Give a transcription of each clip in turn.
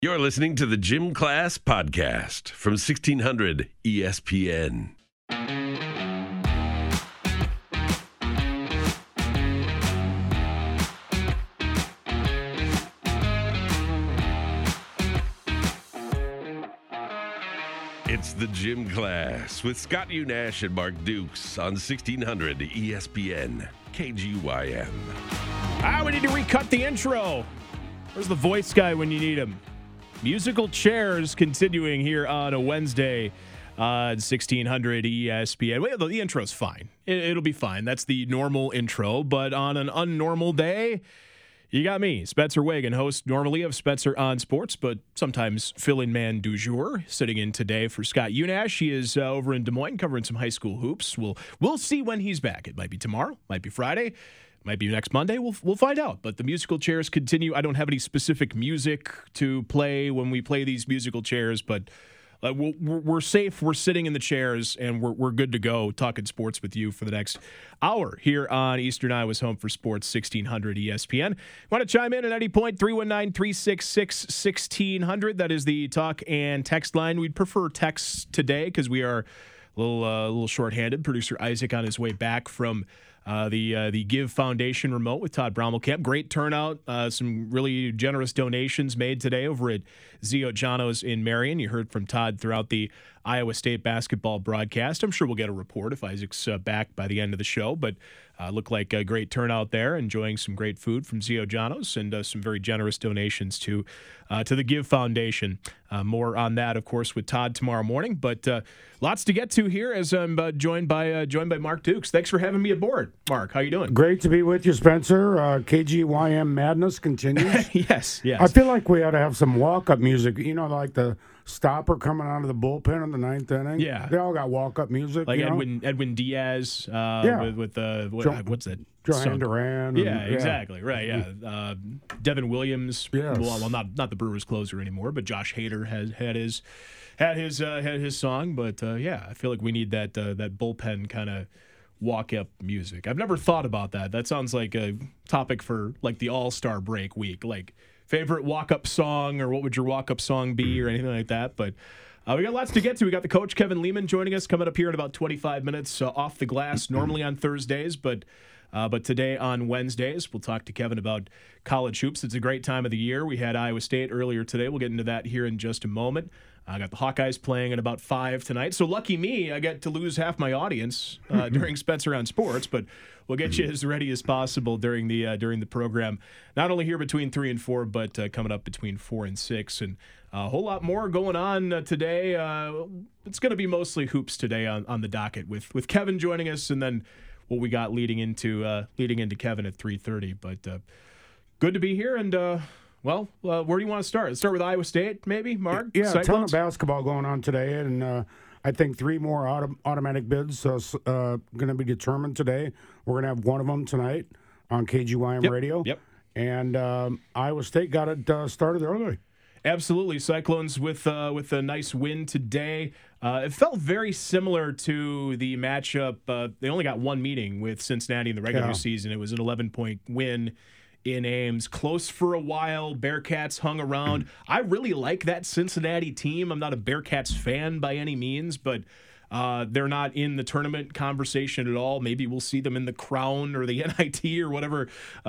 You're listening to the Gym Class Podcast from 1600 ESPN. It's the Gym Class with Scott Unash and Mark Dukes on 1600 ESPN KGYM. We need to recut the intro. Where's the voice guy when you need him? Musical chairs continuing here on a Wednesday on 1600 ESPN. Well, the intro's fine. It'll be fine. That's the normal intro. But on an unnormal day, you got me, Spencer Wagon, host normally of Spencer on Sports, but sometimes fill-in man du jour, sitting in today for Scott Unash. He is over in Des Moines covering some high school hoops. We'll see when he's back. It might be tomorrow, might be Friday. Might be next Monday. We'll find out. But the musical chairs continue. I don't have any specific music to play when we play these musical chairs, but we're safe. We're sitting in the chairs, and we're good to go talking sports with you for the next hour here on Eastern Iowa's Home for Sports, 1600 ESPN. Want to chime in at any point? 319-366-1600. That is the talk and text line. We'd prefer text today because we are a little shorthanded. Producer Isaac on his way back from the Give Foundation remote with Todd Brommelkamp. Great turnout. Some really generous donations made today over at Zio Giano's in Marion. You heard from Todd throughout the Iowa State basketball broadcast. I'm sure we'll get a report if Isaac's back by the end of the show, but looked like a great turnout there, enjoying some great food from Zio Giano's and some very generous donations to the Give Foundation. More on that, of course, with Todd tomorrow morning, but lots to get to here as I'm joined by Mark Dukes. Thanks for having me aboard, Mark. How you doing? Great to be with you, Spencer. KGYM madness continues. Yes. I feel like we ought to have some walk-up music, like the stopper coming out of the bullpen in the ninth inning. Yeah. They all got walk-up music. Like Edwin Diaz with what's that? Johan Duran. Exactly. Right, yeah. Devin Williams. Yes. Well, not the Brewers closer anymore, but Josh Hader had his song. But, I feel like we need that bullpen kind of walk-up music. I've never thought about that. That sounds like a topic for, like, the All-Star break week. Like, favorite walk-up song, or what would your walk-up song be, or anything like that. But we got lots to get to. We got the coach, Kevin Lehman, joining us, coming up here in about 25 minutes off the glass, normally on Thursdays, but today on Wednesdays. We'll talk to Kevin about college hoops. It's a great time of the year. We had Iowa State earlier today. We'll get into that here in just a moment. I got the Hawkeyes playing at about 5 tonight. So lucky me, I get to lose half my audience during Spencer on Sports, but we'll get you as ready as possible during the program. Not only here between 3 and 4, but coming up between 4 and 6. And a whole lot more going on today. It's going to be mostly hoops today on the docket with Kevin joining us, and then what we got leading into Kevin at 3:30. But good to be here, and where do you want to start? Let's start with Iowa State, maybe, Mark? Yeah, Cyclones? a ton of basketball going on today, and I think 3 more automatic bids going to be determined today. We're going to have one of them tonight on KGYM Radio. Yep. And Iowa State got it started early. Absolutely. Cyclones with a nice win today. It felt very similar to the matchup. They only got one meeting with Cincinnati in the regular season. It was an 11-point win in Ames. Close for a while. Bearcats hung around. I really like that Cincinnati team. I'm not a Bearcats fan by any means, but they're not in the tournament conversation at all. Maybe we'll see them in the Crown or the NIT or whatever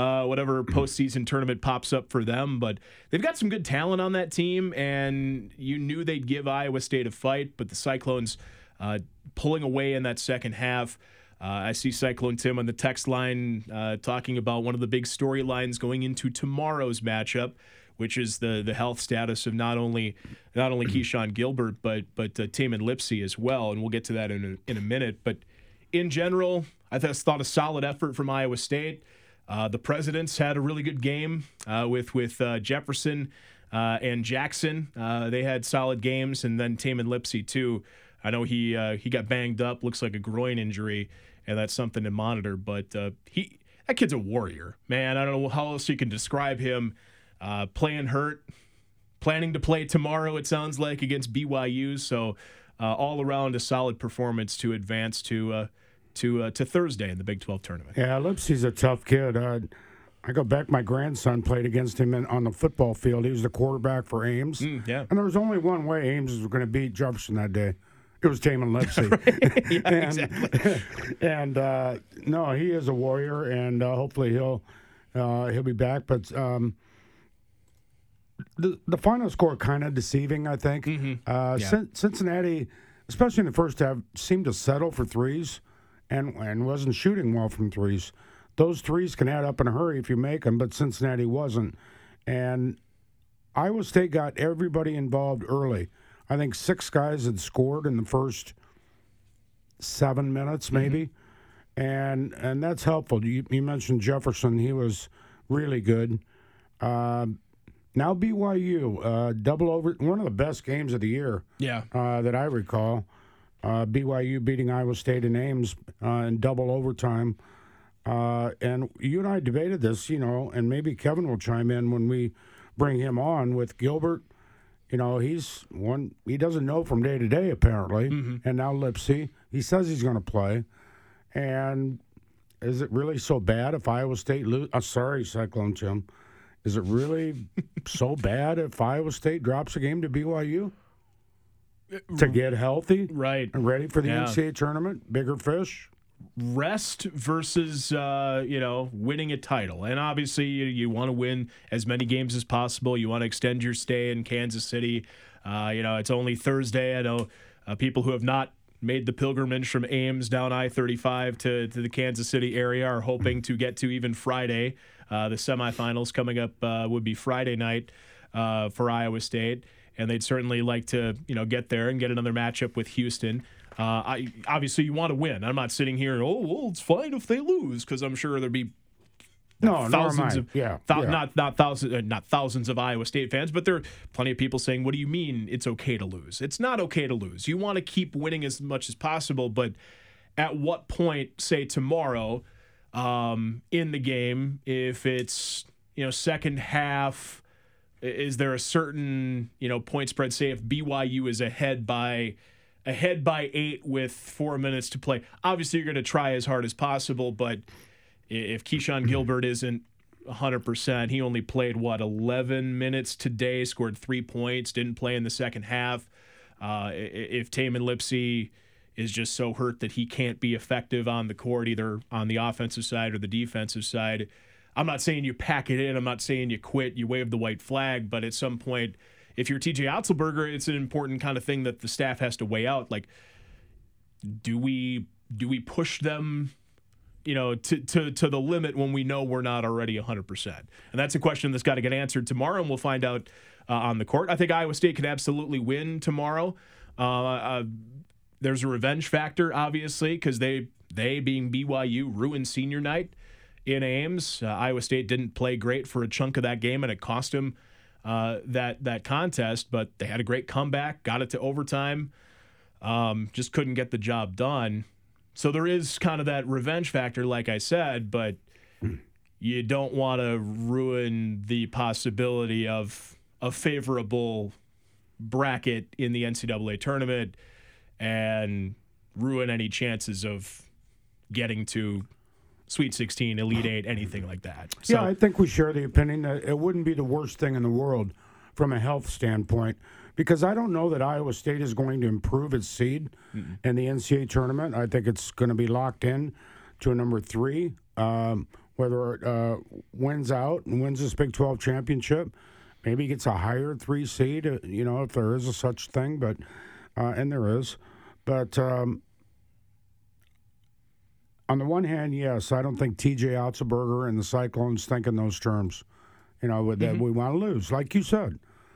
postseason tournament pops up for them. But they've got some good talent on that team, and you knew they'd give Iowa State a fight, but the Cyclones pulling away in that second half. I see Cyclone Tim on the text line talking about one of the big storylines going into tomorrow's matchup, which is the health status of not only Keyshawn Gilbert but Tamin Lipsey as well, and we'll get to that in a minute. But in general, I thought a solid effort from Iowa State. The Presidents had a really good game with Jefferson and Jackson. They had solid games, and then Tamin Lipsey too. I know he got banged up, looks like a groin injury, and that's something to monitor. But that kid's a warrior, man. I don't know how else you can describe him. Playing hurt, planning to play tomorrow, it sounds like, against BYU. So all around a solid performance to advance to Thursday in the Big 12 tournament. Yeah, Lipsey's a tough kid. I go back. My grandson played against him on the football field. He was the quarterback for Ames. Yeah. And there was only one way Ames was going to beat Jefferson that day. It was Taman Lipsey. Yeah, exactly. And no, he is a warrior, and hopefully he'll be back. But the final score kind of deceiving, I think. Cincinnati, especially in the first half, seemed to settle for threes and wasn't shooting well from threes. Those threes can add up in a hurry if you make them, but Cincinnati wasn't. And Iowa State got everybody involved early. I think 6 guys had scored in the first 7 minutes, maybe, and that's helpful. You mentioned Jefferson; he was really good. Now BYU, double over, one of the best games of the year. Yeah, that I recall. BYU beating Iowa State in Ames in double overtime. And you and I debated this, and maybe Kevin will chime in when we bring him on with Gilbert. He doesn't know from day to day, apparently. And now Lipsey, he says he's going to play. And is it really so bad if Iowa State sorry, Cyclone Jim. Is it really so bad if Iowa State drops a game to BYU? To get healthy? Right. And ready for the NCAA tournament? Bigger fish? Rest versus winning a title, and obviously you want to win as many games as possible. You want to extend your stay in Kansas City. It's only Thursday. I know people who have not made the pilgrimage from Ames down I-35 to the Kansas City area are hoping to get to even Friday. The semifinals coming up would be Friday night for Iowa State, and they'd certainly like to get there and get another matchup with Houston. Obviously, you want to win. I'm not sitting here, it's fine if they lose, because I'm sure there'd be thousands of not thousands of Iowa State fans, but there are plenty of people saying, "What do you mean it's okay to lose?" It's not okay to lose. You want to keep winning as much as possible, but at what point, say tomorrow, in the game, if it's second half, is there a certain point spread? Say if BYU is ahead by 8 with 4 minutes to play. Obviously, you're going to try as hard as possible, but if Keyshawn Gilbert isn't 100%, he only played, 11 minutes today, scored 3 points, didn't play in the second half. If Taman Lipsey is just so hurt that he can't be effective on the court, either on the offensive side or the defensive side, I'm not saying you pack it in. I'm not saying you quit, you wave the white flag, but at some point, if you're TJ Otzelberger, it's an important kind of thing that the staff has to weigh out. Like, do we push them, to the limit when we know we're not already 100%? And that's a question that's got to get answered tomorrow, and we'll find out on the court. I think Iowa State could absolutely win tomorrow. There's a revenge factor, obviously, because they being BYU ruined senior night in Ames. Iowa State didn't play great for a chunk of that game, and it cost them that contest, but they had a great comeback, got it to overtime, just couldn't get the job done. So there is kind of that revenge factor, like I said, but you don't want to ruin the possibility of a favorable bracket in the NCAA tournament and ruin any chances of getting to Sweet 16, Elite 8, anything like that. So, I think we share the opinion that it wouldn't be the worst thing in the world from a health standpoint, because I don't know that Iowa State is going to improve its seed in the NCAA tournament. I think it's going to be locked in to a number 3, whether it wins out and wins this Big 12 championship. Maybe gets a higher 3 seed, if there is a such thing, but and there is. But on the one hand, yes, I don't think TJ Otzelberger and the Cyclones think in those terms, that we want to lose, like you said.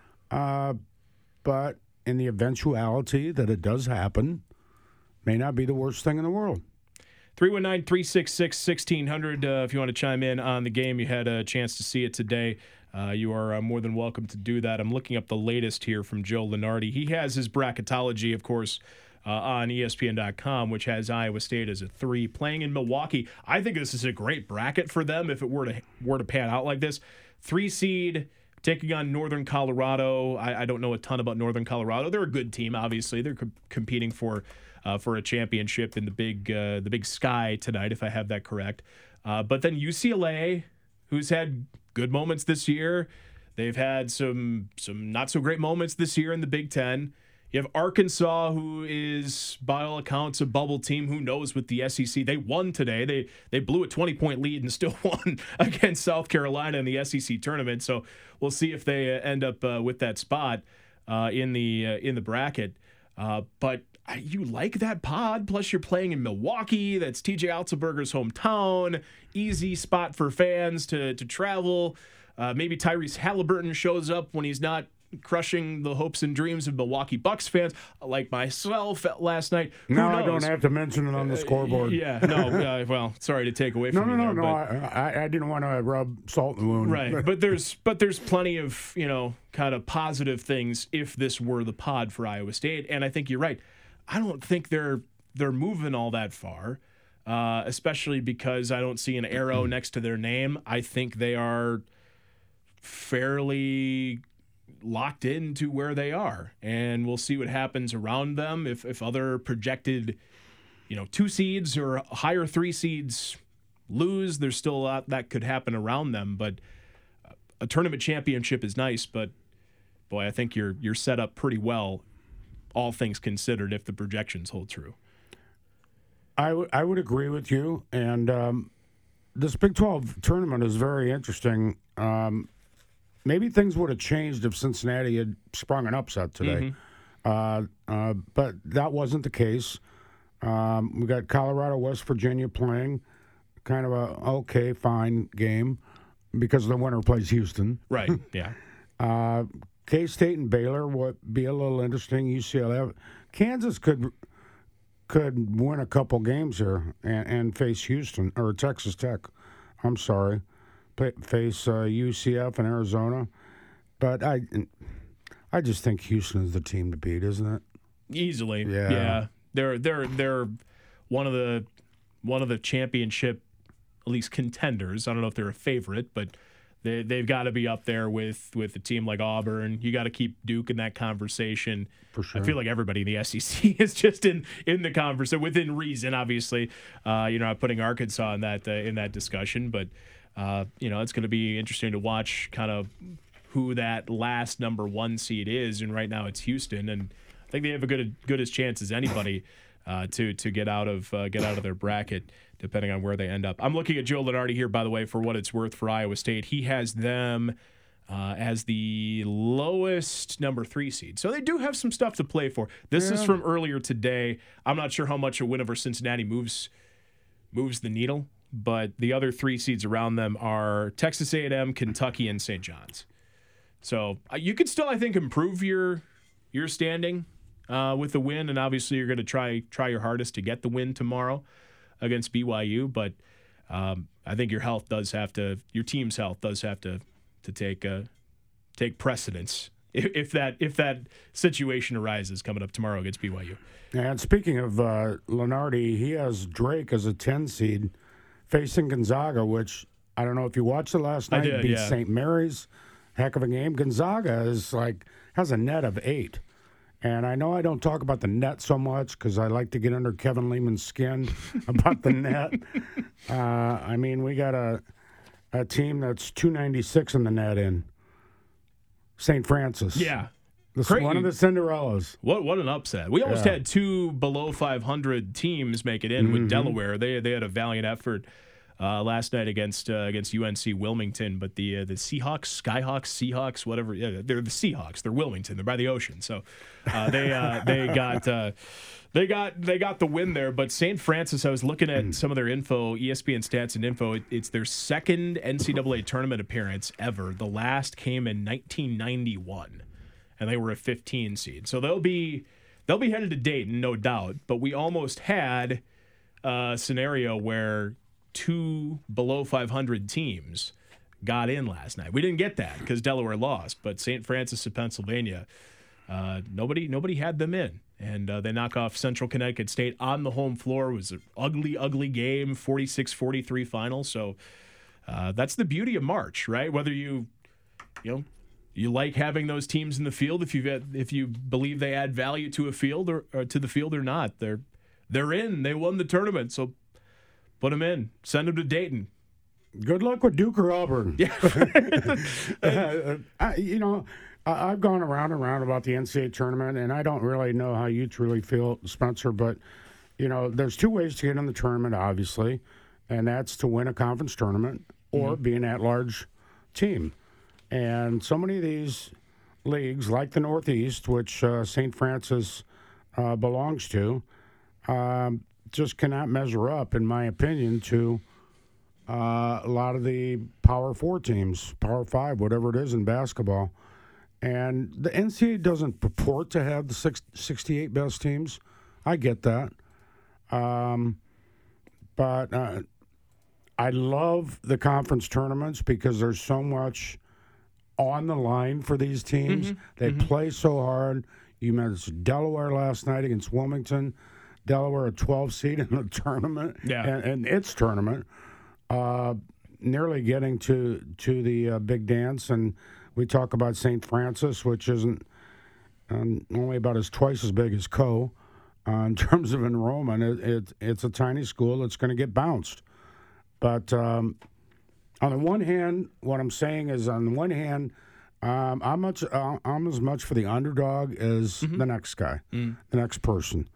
But in the eventuality that it does happen, may not be the worst thing in the world. 319-366-1600. If you want to chime in on the game, you had a chance to see it today. You are more than welcome to do that. I'm looking up the latest here from Joe Lunardi. He has his bracketology, of course, on ESPN.com, which has Iowa State as a 3, playing in Milwaukee. I think this is a great bracket for them if it were to pan out like this. 3 seed taking on Northern Colorado. I don't know a ton about Northern Colorado. They're a good team, obviously. They're competing for a championship in the Big Sky tonight, if I have that correct. But then UCLA who's had good moments this year. They've had some not so great moments this year in the Big Ten. You have Arkansas, who is, by all accounts, a bubble team. Who knows with the SEC? They won today. They blew a 20-point lead and still won against South Carolina in the SEC tournament. So we'll see if they end up with that spot in the bracket. But you like that pod. Plus, you're playing in Milwaukee. That's TJ Altenberger's hometown. Easy spot for fans to travel. Maybe Tyrese Halliburton shows up when he's not crushing the hopes and dreams of Milwaukee Bucks fans, like myself last night. No, I don't have to mention it on the scoreboard. Well, sorry to take away from you. No. I didn't want to rub salt in the wound. Right, but there's plenty of kind of positive things if this were the pod for Iowa State, and I think you're right. I don't think they're moving all that far, especially because I don't see an arrow next to their name. I think they are fairly locked into where they are, and we'll see what happens around them. If other projected 2 seeds or higher 3 seeds lose, there's still a lot that could happen around them. But a tournament championship is nice, but boy, I think you're set up pretty well, all things considered, if the projections hold true. I would agree with you, and this Big 12 tournament is very interesting. Maybe things would have changed if Cincinnati had sprung an upset today. But that wasn't the case. We got Colorado, West Virginia playing kind of a okay, fine game because the winner plays Houston. Right, yeah. K-State and Baylor would be a little interesting. UCLA. Kansas could win a couple games here and face Houston or Texas Tech. I'm sorry. Face UCF and Arizona, but I just think Houston is the team to beat, isn't it? Easily, yeah. They're one of the championship, at least contenders. I don't know if they're a favorite, but they've got to be up there with a team like Auburn. You got to keep Duke in that conversation. For sure. I feel like everybody in the SEC is just in the conversation within reason. Obviously, I'm putting Arkansas in that discussion, but. It's going to be interesting to watch kind of who that last number 1 seed is, and right now it's Houston, and I think they have a good as chance as anybody to get out of their bracket, depending on where they end up. I'm looking at Joe Lunardi here, by the way, for what it's worth for Iowa State. He has them as the lowest number 3 seed, so they do have some stuff to play for. This is from earlier today. I'm not sure how much a win over Cincinnati moves the needle. But the other 3 seeds around them are Texas A&M, Kentucky, and St. John's. So you could still, I think, improve your standing with the win, and obviously you're going to try your hardest to get the win tomorrow against BYU. But I think your team's health does have to take precedence if that situation arises coming up tomorrow against BYU. And speaking of Lunardi, he has Drake as a 10 seed. Facing Gonzaga, which I don't know if you watched it last night, beat St. Mary's. Heck of a game. Gonzaga has a net of 8. And I know I don't talk about the net so much because I like to get under Kevin Lehman's skin about the net. We got a team that's 296 in the net in St. Francis. Yeah. One of the Cinderellas. What an upset. We almost had 2 below 500 teams make it in with Delaware. They had a valiant effort last night against UNC Wilmington, but the Seahawks, Skyhawks, Seahawks, whatever, they're the Seahawks. They're Wilmington. They're by the ocean. So they got the win there. But St. Francis, I was looking at some of their info, ESPN stats and info. It's their second NCAA tournament appearance ever. The last came in 1991. And they were a 15 seed. So they'll be headed to Dayton, no doubt. But we almost had a scenario where 2 below 500 teams got in last night. We didn't get that because Delaware lost. But St. Francis of Pennsylvania, nobody had them in. And they knock off Central Connecticut State on the home floor. It was an ugly game, 46-43 final. So that's the beauty of March, right? Whether you like having those teams in the field if you believe they add value to a field or to the field or not. They're in. They won the tournament, so put them in. Send them to Dayton. Good luck with Duke or Auburn. Yeah. I've gone around and around about the NCAA tournament, and I don't really know how you truly feel, Spencer, but, there's two ways to get in the tournament, obviously, and that's to win a conference tournament or be an at-large team. And so many of these leagues, like the Northeast, which St. Francis belongs to, just cannot measure up, in my opinion, to a lot of the Power 4 teams, Power 5, whatever it is in basketball. And the NCAA doesn't purport to have the 68 best teams. I get that. But I love the conference tournaments because there's so much on the line for these teams. They play so hard. You mentioned Delaware last night against Wilmington. Delaware, a 12 seed in the tournament, and its tournament, nearly getting to the big dance. And we talk about St. Francis, which isn't only about twice as big as Co. In terms of enrollment. It's a tiny school that's going to get bounced. But on the one hand, what I'm saying is, on the one hand, I'm as much for the underdog as the next guy, the next person.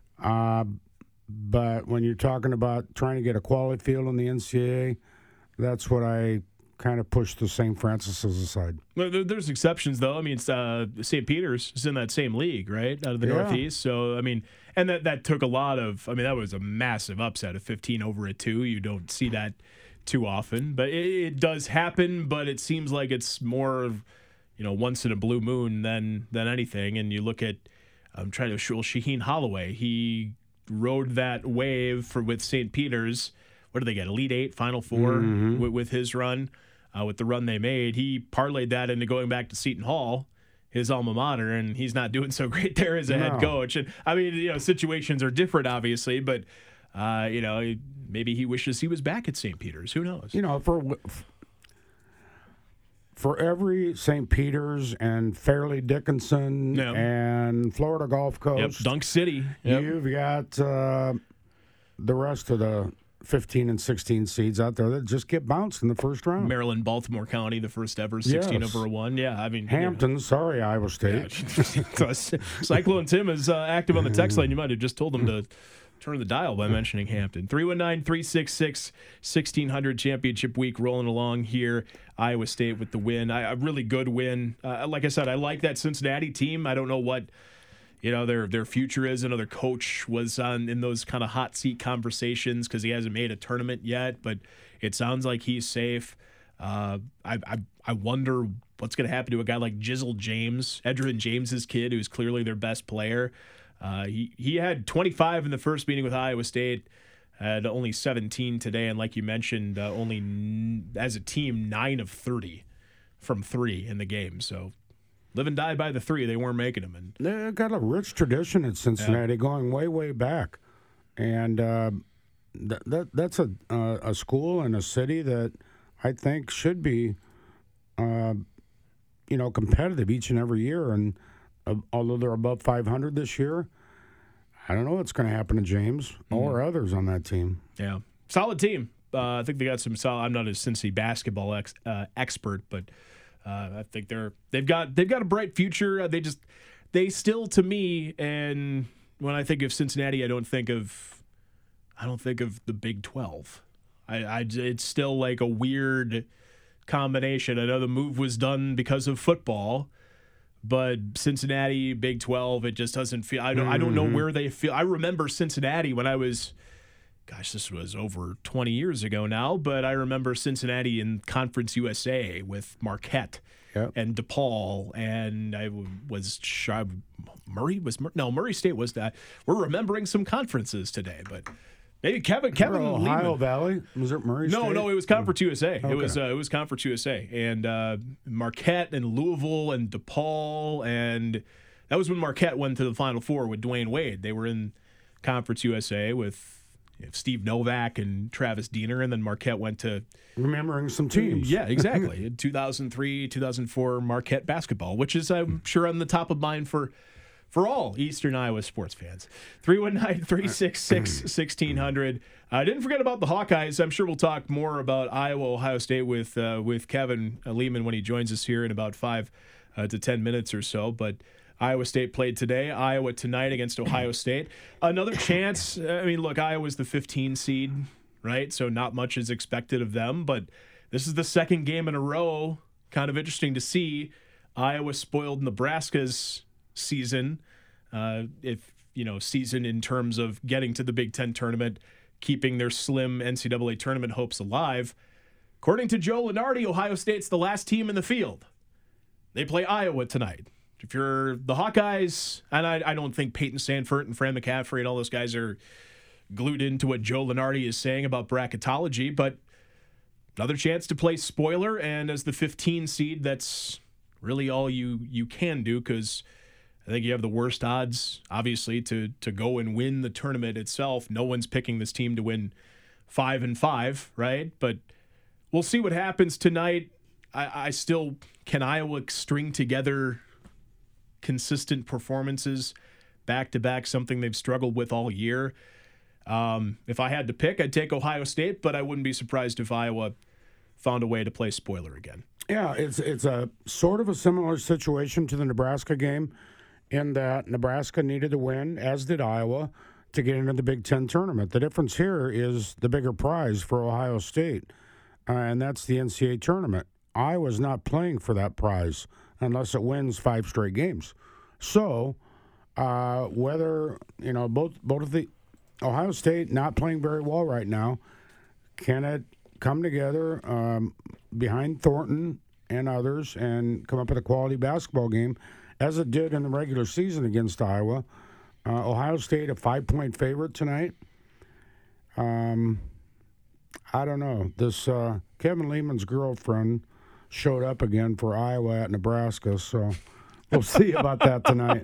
But when you're talking about trying to get a quality field in the NCAA, that's what I kind of push the St. Francis's aside. Well, there's exceptions, though. I mean, St. Peter's is in that same league, right, out of the Northeast. So, I mean, and that took a lot of – I mean, that was a massive upset of 15 over a 2. You don't see that too often. But it does happen, but it seems like it's more, once in a blue moon than anything. And you look at – I'm trying to show Shaheen Holloway. He rode that wave with St. Peter's. What did they get? Elite 8, Final 4 with his run. With the run they made, he parlayed that into going back to Seton Hall, his alma mater, and he's not doing so great there as a head coach. And I mean, situations are different, obviously, but maybe he wishes he was back at St. Peter's. Who knows? For every St. Peter's and Fairleigh Dickinson and Florida Gulf Coast, Dunk City, you've got the rest of the 15 and 16 seeds out there that just get bounced in the first round. Maryland, Baltimore County, the first ever 16 over a 1. Yeah, I mean Hampton. Sorry, Iowa State. Cyclone Tim is active on the text line. You might have just told him to turn the dial by mentioning Hampton. 319-366-1600 championship week rolling along here. Iowa State with the win. A really good win. Like I said, I like that Cincinnati team. I don't know what their future is. Another coach was in those kind of hot seat conversations because he hasn't made a tournament yet, but it sounds like he's safe. I wonder what's going to happen to a guy like Jizzle James, Edgerrin James's kid, who's clearly their best player. He had 25 in the first meeting with Iowa State, had only 17 today, and like you mentioned, only as a team 9 of 30 from 3 in the game. So live and die by the 3. They weren't making them. And they've got a rich tradition at Cincinnati going way, way back. And that's a school and a city that I think should be, competitive each and every year. And although they're above 500 this year, I don't know what's going to happen to James or others on that team. Yeah. Solid team. I think they got some solid – I'm not a Cincy basketball expert, but – I think they've got a bright future. They still, to me, and when I think of Cincinnati, I don't think of the Big 12. It's still like a weird combination. I know the move was done because of football, but Cincinnati, Big 12, it just doesn't feel. I don't know where they feel. I remember Cincinnati when I was. Gosh, this was over 20 years ago now, but I remember Cincinnati in Conference USA with Marquette and DePaul, and Murray State was that. We're remembering some conferences today, but maybe Kevin Ohio Valley, was it Murray State? No, it was Conference USA. Okay. It was Conference USA, and Marquette and Louisville and DePaul, and that was when Marquette went to the Final Four with Dwayne Wade. They were in Conference USA with Steve Novak and Travis Diener, and then Marquette went to remembering some teams. Yeah, exactly. In 2003, 2004 Marquette basketball, which is I'm sure on the top of mind for for all Eastern Iowa sports fans. 319-366-1600. Didn't forget about the Hawkeyes. I'm sure we'll talk more about Iowa, Ohio State with Kevin Lehman when he joins us here in about 5 to 10 minutes or so. But Iowa State played today. Iowa tonight against Ohio State. Another chance. I mean, look, Iowa's the 15 seed, right? So not much is expected of them. But this is the second game in a row. Kind of interesting to see. Iowa spoiled Nebraska's season, season in terms of getting to the Big Ten tournament, keeping their slim NCAA tournament hopes alive. According to Joe Lunardi, Ohio State's the last team in the field. They play Iowa tonight. If you're the Hawkeyes, and I don't think Peyton Sanford and Fran McCaffrey and all those guys are glued into what Joe Lunardi is saying about bracketology, but another chance to play spoiler, and as the 15 seed, that's really all you can do, because I think you have the worst odds, obviously, to go and win the tournament itself. No one's picking this team to win 5-5, right? But we'll see what happens tonight. I still, can Iowa string together consistent performances back-to-back, something they've struggled with all year? If I had to pick, I'd take Ohio State, but I wouldn't be surprised if Iowa found a way to play spoiler again. Yeah, it's a sort of a similar situation to the Nebraska game in that Nebraska needed to win, as did Iowa, to get into the Big Ten tournament. The difference here is the bigger prize for Ohio State, and that's the NCAA tournament. Iowa's not playing for that prize unless it wins 5 straight games. So whether, both of the Ohio State not playing very well right now, can it come together behind Thornton and others and come up with a quality basketball game, as it did in the regular season against Iowa? Ohio State a 5-point favorite tonight. I don't know. This Kevin Lehman's girlfriend showed up again for Iowa at Nebraska, so we'll see about that tonight.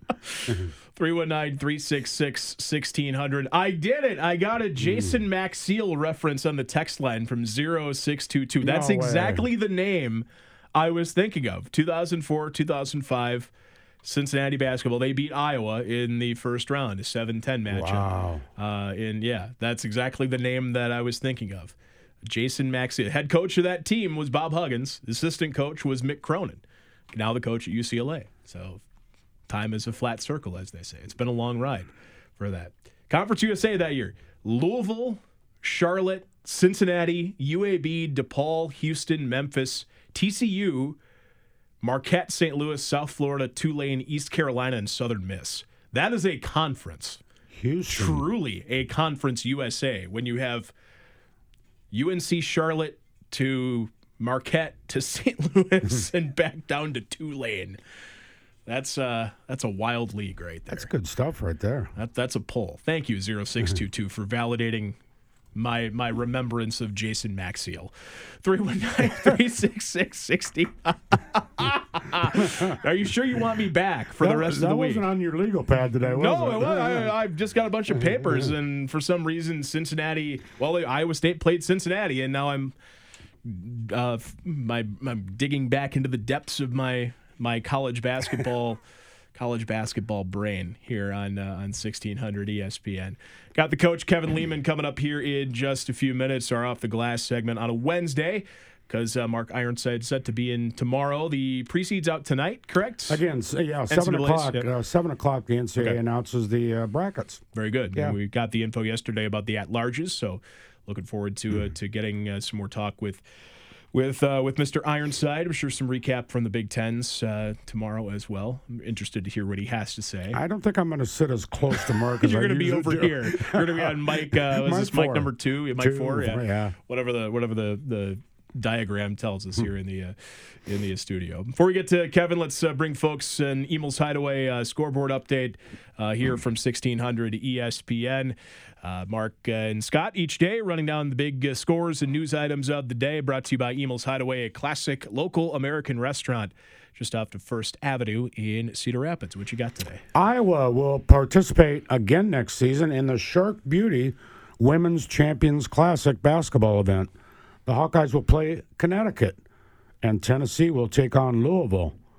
319-366-1600. I did it. I got a Jason Maxiell reference on the text line from 0622. That's exactly the name I was thinking of. 2004, 2005, Cincinnati basketball. They beat Iowa in the first round, a 7-10 matchup. Wow. That's exactly the name that I was thinking of. Jason Maxiell. Head coach of that team was Bob Huggins. The assistant coach was Mick Cronin, now the coach at UCLA. So time is a flat circle, as they say. It's been a long ride for that. Conference USA that year: Louisville, Charlotte, Cincinnati, UAB, DePaul, Houston, Memphis, TCU, Marquette, St. Louis, South Florida, Tulane, East Carolina, and Southern Miss. That is a conference. Houston. Truly a conference USA when you have UNC Charlotte to Marquette to St. Louis and back down to Tulane. That's a wild league right there. That's good stuff right there. That's a pull. Thank you, 0622, for validating my remembrance of Jason Maxiell. 319-366-60. Are you sure you want me back for the rest of the week? That wasn't on your legal pad today, was it? No, I've just got a bunch of papers, and for some reason, Iowa State played Cincinnati, and now I'm digging back into the depths of my college basketball brain here on 1600 ESPN. Got the coach Kevin Lehman coming up here in just a few minutes. Our Off the Glass segment on a Wednesday, because Mark Ironside set to be in tomorrow. The pre-seed's out tonight, correct? Again, 7 o'clock. 7 o'clock. The NCAA announces the brackets. Very good. Yeah. We got the info yesterday about the at-larges, so looking forward to getting some more talk with Mr. Ironside. I'm sure some recap from the Big Tens tomorrow as well. I'm interested to hear what he has to say. I don't think I'm going to sit as close to Mark as You're going to be over here. You're going to be on mic. Mic number 2? Mic 4? Yeah. Whatever the diagram tells us here in the studio. Before we get to Kevin, let's bring folks an Emil's Hideaway scoreboard update here from 1600 ESPN. Mark and Scott each day running down the big scores and news items of the day, brought to you by Emil's Hideaway, a classic local American restaurant just off of First Avenue in Cedar Rapids. What you got today? Iowa will participate again next season in the Shark Beauty Women's Champions Classic basketball event. The Hawkeyes will play Connecticut, and Tennessee will take on Louisville.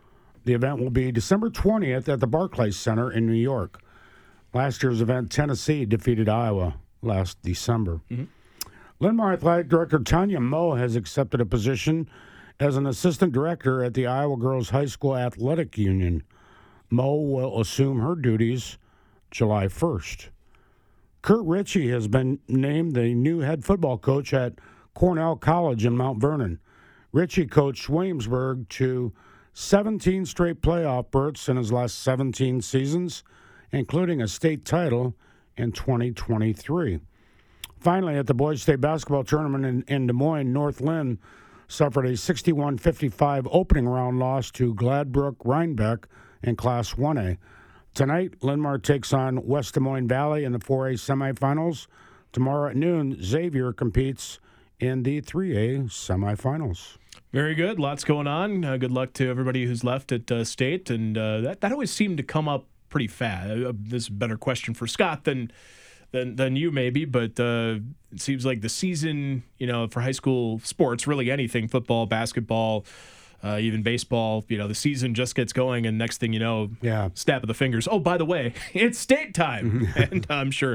The event will be December 20th at the Barclays Center in New York. Last year's event, Tennessee defeated Iowa last December. Linn-Mar Athletic Director Tanya Moe has accepted a position as an assistant director at the Iowa Girls High School Athletic Union. Moe will assume her duties July 1st. Kurt Ritchie has been named the new head football coach at Cornell College in Mount Vernon. Ritchie coached Williamsburg to 17 straight playoff berths in his last 17 seasons, including a state title in 2023. Finally, at the Boys State Basketball Tournament in Des Moines, North Lynn suffered a 61-55 opening round loss to Gladbrook Rhinebeck in Class 1A. Tonight, Linn-Mar takes on West Des Moines Valley in the 4A semifinals. Tomorrow at noon, Xavier competes in the 3A semifinals. Very good. Lots going on. Good luck to everybody who's left at State. And that always seemed to come up pretty fast. This is a better question for Scott than you maybe, but it seems like the season, for high school sports, really anything, football, basketball, even baseball, the season just gets going, and next thing you know, snap of the fingers. Oh, by the way, it's State time. And I'm sure,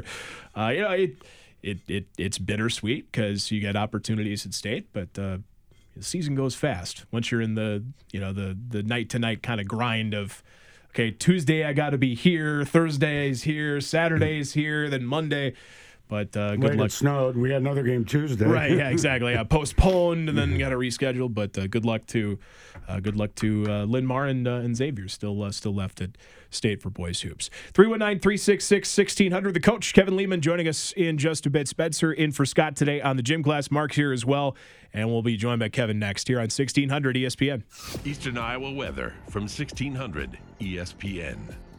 it's bittersweet because you get opportunities at State, but the season goes fast once you're in the night to night kind of grind of, okay, Tuesday I got to be here, Thursday's here, Saturday's here, then Monday. But good luck. It snowed. We had another game Tuesday. Right? Yeah, exactly. Postponed and then got to reschedule. But good luck to Linn-Mar and Xavier still left at State for boys hoops. 319-366-1600. The coach Kevin Lehman joining us in just a bit. Spencer in for Scott today on the gym class. Mark here as well, and we'll be joined by Kevin next here on 1600 ESPN. Eastern Iowa weather from 1600 ESPN.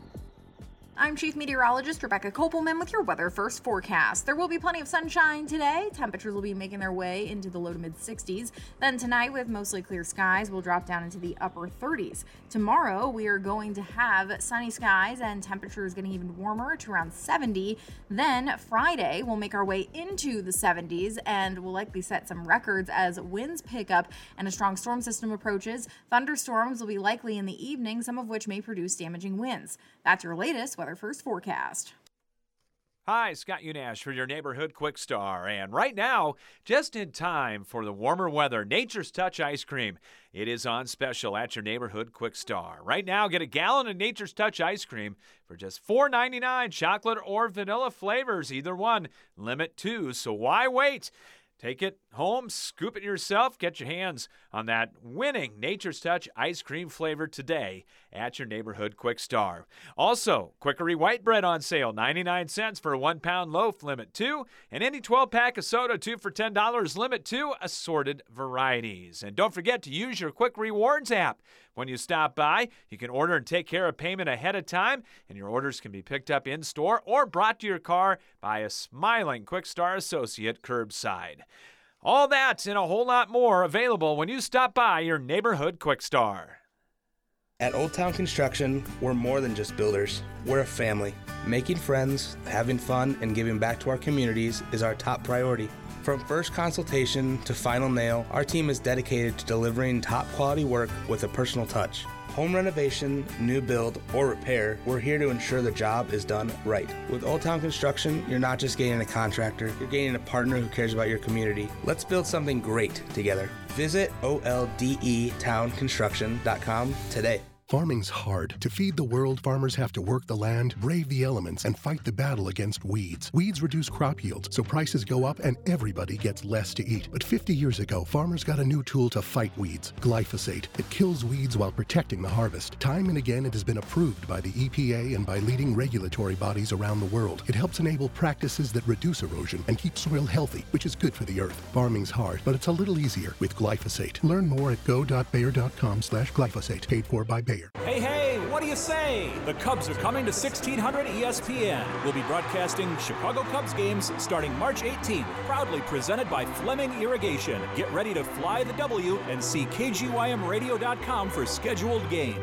I'm Chief Meteorologist Rebecca Kopelman with your Weather First forecast. There will be plenty of sunshine today. Temperatures will be making their way into the low to mid 60s. Then tonight, with mostly clear skies, we'll drop down into the upper 30s. Tomorrow, we are going to have sunny skies and temperatures getting even warmer to around 70. Then Friday, we'll make our way into the 70s and we'll likely set some records as winds pick up and a strong storm system approaches. Thunderstorms will be likely in the evening, some of which may produce damaging winds. That's your latest Weather First forecast. Hi, Scott Unash for your Neighborhood Quick Star. And right now, just in time for the warmer weather, Nature's Touch Ice Cream. It is on special at your Neighborhood Quick Star. Right now, get a gallon of Nature's Touch Ice Cream for just $4.99, chocolate or vanilla flavors, either one. Limit 2, so why wait? Take it home, scoop it yourself, get your hands on that winning Nature's Touch ice cream flavor today at your Neighborhood Quick Star. Also, Quickery White Bread on sale, 99 cents for a 1-pound loaf, limit 2. And any 12-pack of soda, 2 for $10, limit 2, assorted varieties. And don't forget to use your Quick Rewards app. When you stop by, you can order and take care of payment ahead of time, and your orders can be picked up in-store or brought to your car by a smiling Quick Star associate curbside. All that and a whole lot more available when you stop by your Neighborhood Quick Star. At Old Town Construction, we're more than just builders. We're a family. Making friends, having fun, and giving back to our communities is our top priority. From first consultation to final nail, our team is dedicated to delivering top quality work with a personal touch. Home renovation, new build, or repair, we're here to ensure the job is done right. With Old Town Construction, you're not just getting a contractor, you're getting a partner who cares about your community. Let's build something great together. Visit oldetownconstruction.com today. Farming's hard. To feed the world, farmers have to work the land, brave the elements, and fight the battle against weeds. Weeds reduce crop yields, so prices go up and everybody gets less to eat. But 50 years ago, farmers got a new tool to fight weeds, glyphosate. It kills weeds while protecting the harvest. Time and again, it has been approved by the EPA and by leading regulatory bodies around the world. It helps enable practices that reduce erosion and keep soil healthy, which is good for the earth. Farming's hard, but it's a little easier with glyphosate. Learn more at go.bayer.com/glyphosate. Paid for by Bayer. Hey, what do you say? The Cubs are coming to 1600 ESPN. We'll be broadcasting Chicago Cubs games starting March 18th, proudly presented by Fleming Irrigation. Get ready to fly the W and see KGYMradio.com for scheduled games.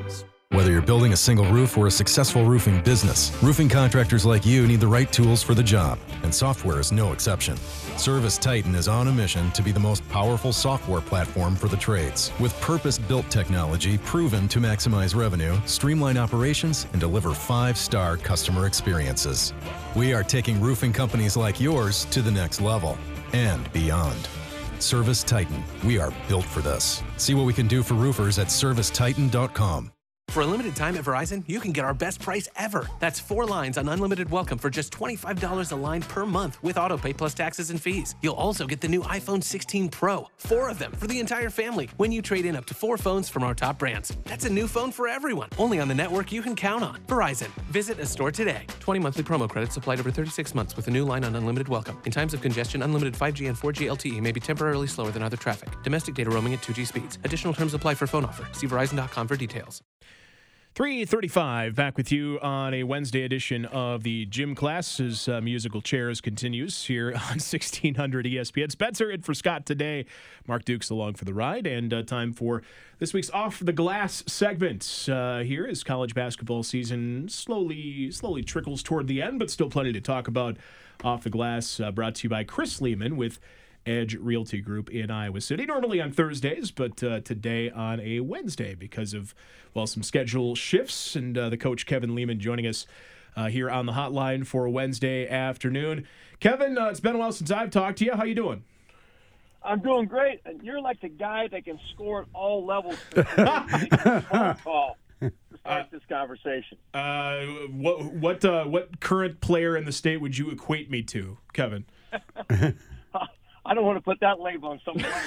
Whether you're building a single roof or a successful roofing business, roofing contractors like you need the right tools for the job, and software is no exception. Service Titan is on a mission to be the most powerful software platform for the trades, with purpose-built technology proven to maximize revenue, streamline operations, and deliver 5-star customer experiences. We are taking roofing companies like yours to the next level and beyond. Service Titan. We are built for this. See what we can do for roofers at servicetitan.com. For a limited time at Verizon, you can get our best price ever. That's 4 lines on unlimited welcome for just $25 a line per month with autopay plus taxes and fees. You'll also get the new iPhone 16 Pro, 4 of them for the entire family when you trade in up to 4 phones from our top brands. That's a new phone for everyone, only on the network you can count on. Verizon. Visit a store today. 20 monthly promo credits applied over 36 months with a new line on unlimited welcome. In times of congestion, unlimited 5G and 4G LTE may be temporarily slower than other traffic. Domestic data roaming at 2G speeds. Additional terms apply for phone offer. See Verizon.com for details. 3:35, back with you on a Wednesday edition of the Gym Class as Musical Chairs continues here on 1600 ESPN. Spencer in for Scott today. Mark Dukes along for the ride, and time for this week's Off the Glass segment. Here as college basketball season slowly trickles toward the end, but still plenty to talk about. Off the Glass brought to you by Chris Lehman with Edge Realty Group in Iowa City. Normally on Thursdays, but today on a Wednesday because of, well, some schedule shifts, and the coach Kevin Lehman joining us here on the hotline for Wednesday afternoon. Kevin, it's been a while since I've talked to you. How you doing? I'm doing great. And you're like the guy that can score at all levels. Phone call to start this conversation. What current player in the state would you equate me to, Kevin? I don't want to put that label on someone else.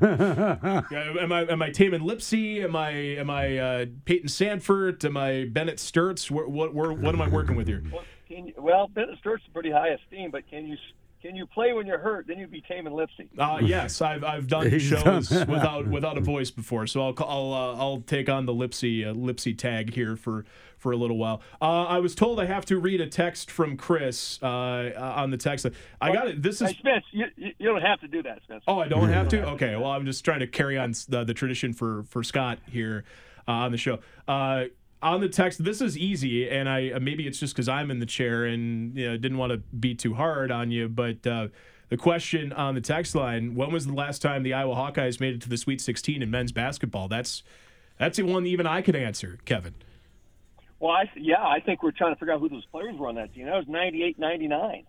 Am I Taman Lipsey? Am I Peyton Sanford? Am I Bennett Sturts? What am I working with here? Well, Bennett Sturts is pretty high esteem, but can you play when you're hurt? Then you'd be Taman Lipsey. Yes, I've done shows without a voice before, so I'll take on the Lipsey tag here for a little while. I was told I have to read a text from Chris on the text. I got it. This is Spence. You don't have to do that, Spence. Oh, I don't have to? Okay. Well, I'm just trying to carry on the tradition for Scott here on the show. On the text, this is easy, and maybe it's just because I'm in the chair and didn't want to be too hard on you, but the question on the text line: when was the last time the Iowa Hawkeyes made it to the Sweet 16 in men's basketball? That's the one even I could answer, Kevin. Well, I think we're trying to figure out who those players were on that team. That was 98, 99.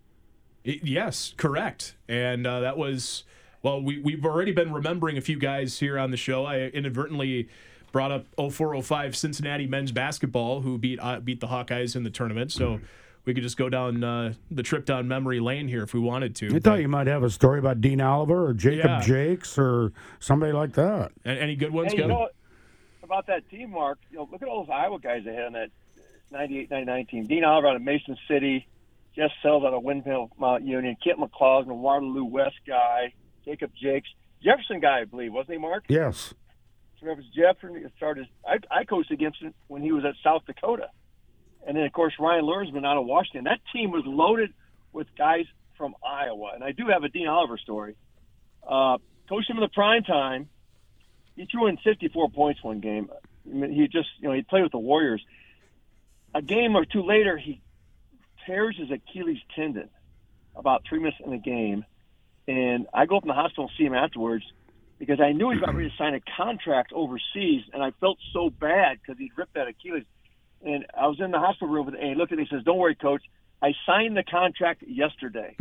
Yes, correct. And that was, well, we've already been remembering a few guys here on the show. I inadvertently brought up 04-05 Cincinnati men's basketball, who beat the Hawkeyes in the tournament. So we could just go down the trip down memory lane here if we wanted to. I thought you might have a story about Dean Oliver or Jacob Jakes or somebody like that. Any good ones? Hey, about that team, Mark, look at all those Iowa guys they had on that 98-99 team. Dean Oliver out of Mason City, Jess Sells out of Windmill Mount Union, Kent McCloskey, Waterloo West guy, Jacob Jakes, Jefferson guy, I believe, wasn't he, Mark? Yes. Travis Jefferson started. I coached against him when he was at South Dakota, and then of course Ryan Lernsman out of Washington. That team was loaded with guys from Iowa, and I do have a Dean Oliver story. Coached him in the prime time. He threw in 54 points one game. I mean, he played with the Warriors. A game or two later, he tears his Achilles tendon about 3 minutes in the game, and I go up in the hospital and see him afterwards because I knew he was about ready to sign a contract overseas, and I felt so bad because he'd ripped that Achilles. And I was in the hospital room, and he looked at me and says, "Don't worry, Coach. I signed the contract yesterday."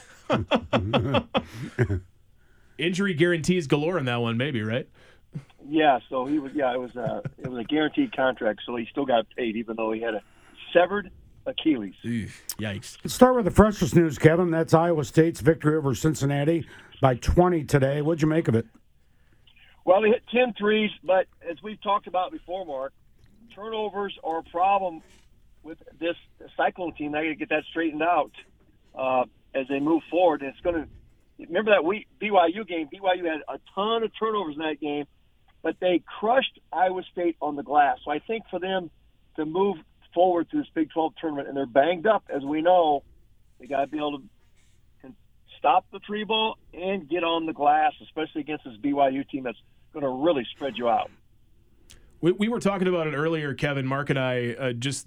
Injury guarantees galore in that one, maybe, right? Yeah, so he was. Yeah, it was a guaranteed contract, so he still got paid, even though he had a severed Achilles. Yikes! Let's start with the freshest news, Kevin. That's Iowa State's victory over Cincinnati by 20 today. What'd you make of it? Well, they hit 10 threes, but as we've talked about before, Mark, turnovers are a problem with this Cyclone team. They got to get that straightened out as they move forward. And it's going to. Remember that BYU game? BYU had a ton of turnovers in that game, but they crushed Iowa State on the glass. So I think for them to move forward to this Big 12 tournament, and they're banged up, as we know, they got to be able to stop the three ball and get on the glass, especially against this BYU team that's going to really spread you out. We were talking about it earlier, Kevin, Mark and I, just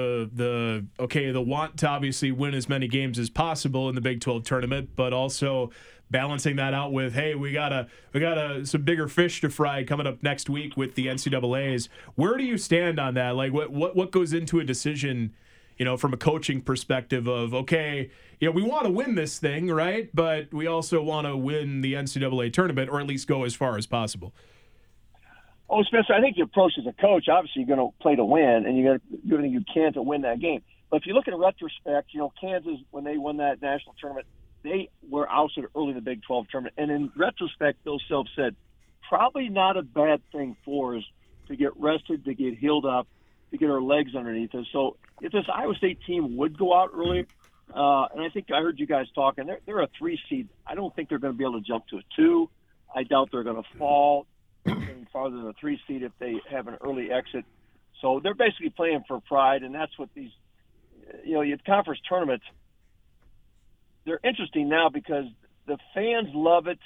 the want to obviously win as many games as possible in the Big 12 tournament, but also balancing that out with, hey, we got some bigger fish to fry coming up next week with the NCAAs. Where do you stand on that? Like, what goes into a decision, from a coaching perspective of, okay, we want to win this thing, right? But we also want to win the NCAA tournament, or at least go as far as possible. Oh, Spencer, I think the approach as a coach, obviously you're going to play to win, and you're going to do everything you can to win that game. But if you look in retrospect, Kansas, when they won that national tournament, they were ousted early in the Big 12 tournament. And in retrospect, Bill Self said, probably not a bad thing for us to get rested, to get healed up, to get our legs underneath us. So if this Iowa State team would go out early, and I think I heard you guys talking, they're a 3 seed. I don't think they're going to be able to jump to a 2. I doubt they're going to fall any farther than a 3 seed if they have an early exit. So they're basically playing for pride, and that's what these, conference tournaments, they're interesting now because the fans love it.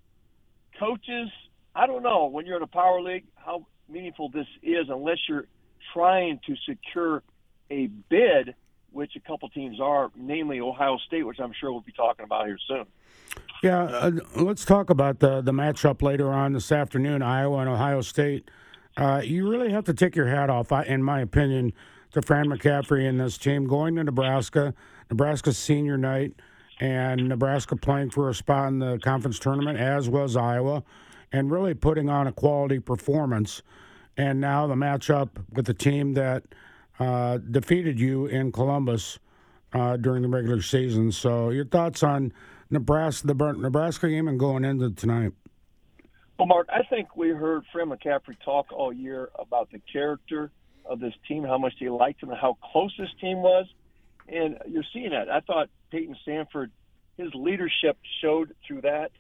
Coaches, I don't know, when you're in a power league, how meaningful this is unless you're trying to secure a bid, which a couple teams are, namely Ohio State, which I'm sure we'll be talking about here soon. Yeah, let's talk about the matchup later on this afternoon, Iowa and Ohio State. You really have to take your hat off, in my opinion, to Fran McCaffery and this team going to Nebraska's senior night, and Nebraska playing for a spot in the conference tournament, as was Iowa, and really putting on a quality performance. And now the matchup with the team that defeated you in Columbus during the regular season. So your thoughts on the Nebraska game and going into tonight? Well, Mark, I think we heard Fran McCaffery talk all year about the character of this team, how much he liked them, and how close this team was. And you're seeing that. I thought Peyton Sandfort, his leadership showed through that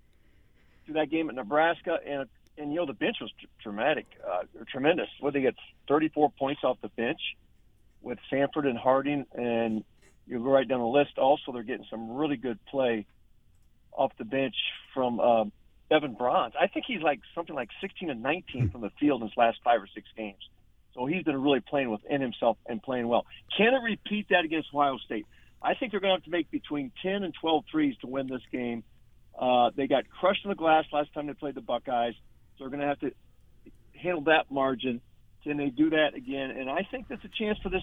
game at Nebraska, and the bench was tremendous. What they get 34 points off the bench with Sandfort and Harding, and you go right down the list. Also, they're getting some really good play off the bench from Evan Bronze. I think he's something like 16 and 19 from the field in his last 5 or 6 games. So he's been really playing within himself and playing well. Can it repeat that against Ohio State? I think they're going to have to make between 10 and 12 threes to win this game. They got crushed in the glass last time they played the Buckeyes, so they're going to have to handle that margin. Can they do that again? And I think that's a chance for this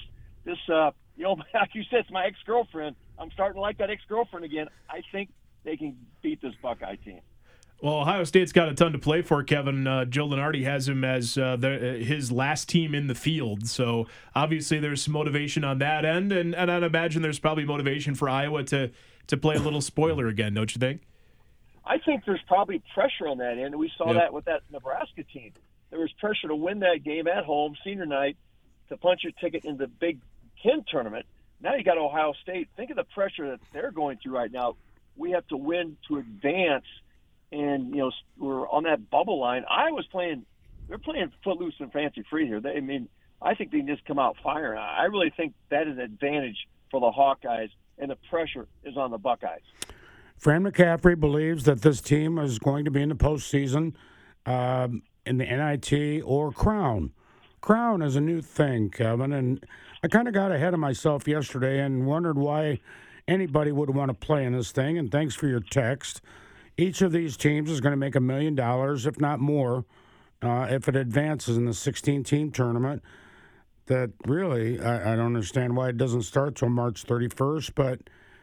like you said, it's my ex-girlfriend. I'm starting to like that ex-girlfriend again. I think they can beat this Buckeye team. Well, Ohio State's got a ton to play for, Kevin. Joe Lunardi has him as his last team in the field. So obviously there's some motivation on that end, and I'd imagine there's probably motivation for Iowa to play a little spoiler again, don't you think? I think there's probably pressure on that end. We saw that with that Nebraska team. There was pressure to win that game at home, senior night, to punch your ticket in the Big Ten tournament. Now you got Ohio State. Think of the pressure that they're going through right now. We have to win to advance, and we're on that bubble line. Iowa's playing; they're playing footloose and fancy free here. I think they can just come out firing. I really think that is an advantage for the Hawkeyes, and the pressure is on the Buckeyes. Fran McCaffery believes that this team is going to be in the postseason, in the NIT or Crown. Crown is a new thing, Kevin, and I kind of got ahead of myself yesterday and wondered why anybody would want to play in this thing, and thanks for your text. Each of these teams is going to make $1 million, if not more, if it advances in the 16-team tournament. That really, I don't understand why it doesn't start till March 31st, but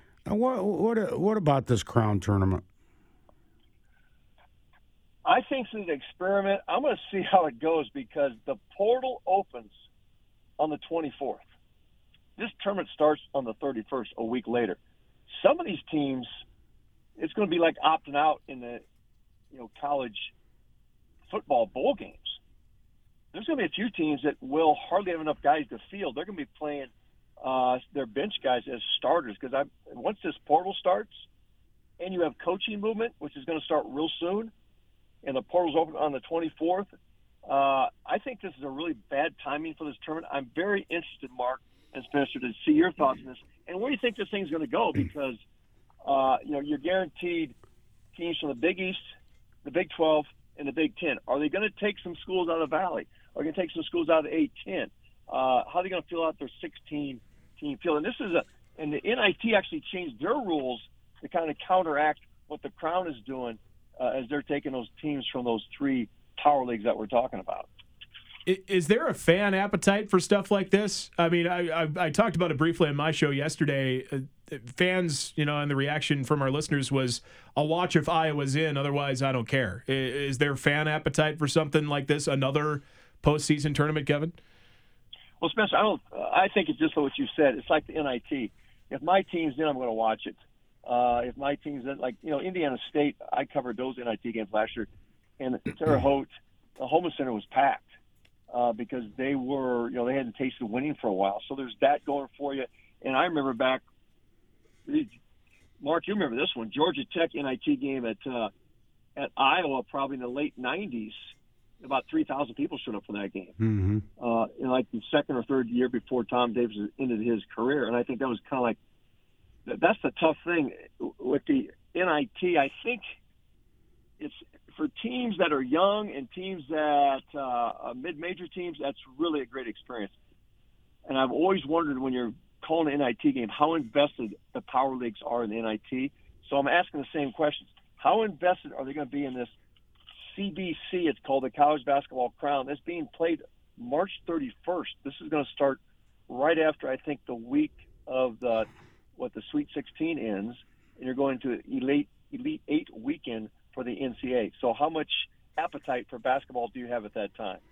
what about this Crown tournament? I think it's an experiment. I'm going to see how it goes because the portal opens on the 24th. This tournament starts on the 31st, a week later. Some of these teams, it's going to be like opting out in the college football bowl games. There's going to be a few teams that will hardly have enough guys to field. They're going to be playing their bench guys as starters because once this portal starts and you have coaching movement, which is going to start real soon, and the portal's open on the 24th, I think this is a really bad timing for this tournament. I'm very interested, Mark and Spencer, to see your thoughts on this. And where do you think this thing's going to go? Because, you're guaranteed teams from the Big East, the Big 12, and the Big 10. Are they going to take some schools out of the Valley? Are going to take some schools out of the A-10? How are they going to fill out their 16-team field? And the NIT actually changed their rules to kind of counteract what the Crown is doing as they're taking those teams from those 3 power leagues that we're talking about. Is there a fan appetite for stuff like this? I mean, I talked about it briefly on my show yesterday. Fans, and the reaction from our listeners was, I'll watch if Iowa's in, otherwise I don't care. Is there fan appetite for something like this, another postseason tournament, Kevin? Well, Spencer, I think it's just what you said. It's like the NIT. If my team's in, I'm going to watch it. If my team's in, Indiana State, I covered those NIT games last year, and Terre Haute, the Holman Center was packed. Because they were, they hadn't tasted winning for a while. So there's that going for you. And I remember back, Mark, you remember this one, Georgia Tech NIT game at Iowa, probably in the late 90s. About 3,000 people showed up for that game. Mm-hmm. In like the second or third year before Tom Davis ended his career. And I think that was kind of like, that's the tough thing with the NIT. I think it's for teams that are young and teams that mid-major teams, that's really a great experience. And I've always wondered when you're calling an NIT game how invested the power leagues are in the NIT. So I'm asking the same questions. How invested are they going to be in this CBC? It's called the College Basketball Crown. It's being played March 31st. This is going to start right after, I think, the week of the Sweet 16 ends, and you're going to Elite 8 weekend for the NCAA. So how much appetite for basketball do you have at that time?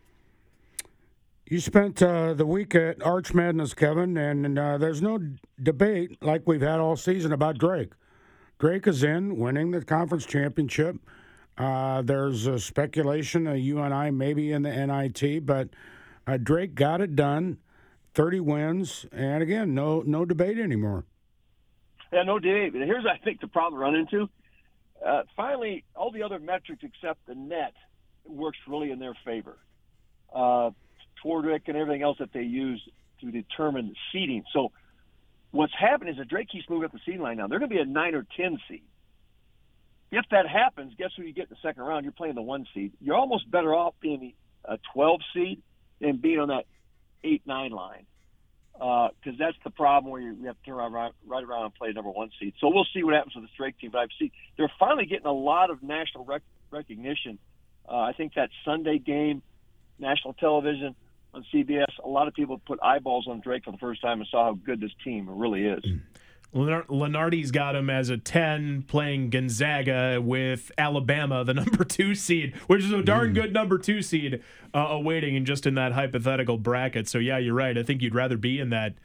You spent the week at Arch Madness, Kevin, and there's no debate like we've had all season about Drake. Drake is in, winning the conference championship. There's a speculation of UNI maybe in the NIT, but Drake got it done, 30 wins, and again, no debate anymore. Yeah, no debate. Here's, I think, the problem we run into. Finally, all the other metrics except the net works really in their favor. Twardwick and everything else that they use to determine seeding. So what's happened is that Drake keeps moving up the seeding line now. They're going to be a 9 or 10 seed. If that happens, guess who you get in the second round? You're playing the 1 seed. You're almost better off being a 12 seed than being on that 8-9 line. Because that's the problem where you have to turn around, right around and play number 1 seed. So we'll see what happens with the Drake team. But I've seen they're finally getting a lot of national recognition. I think that Sunday game, national television on CBS, a lot of people put eyeballs on Drake for the first time and saw how good this team really is. Lenardi's got him as a 10 playing Gonzaga with Alabama, the number 2 seed, which is a darn good number 2 seed awaiting and just in that hypothetical bracket. So, yeah, you're right. I think you'd rather be in that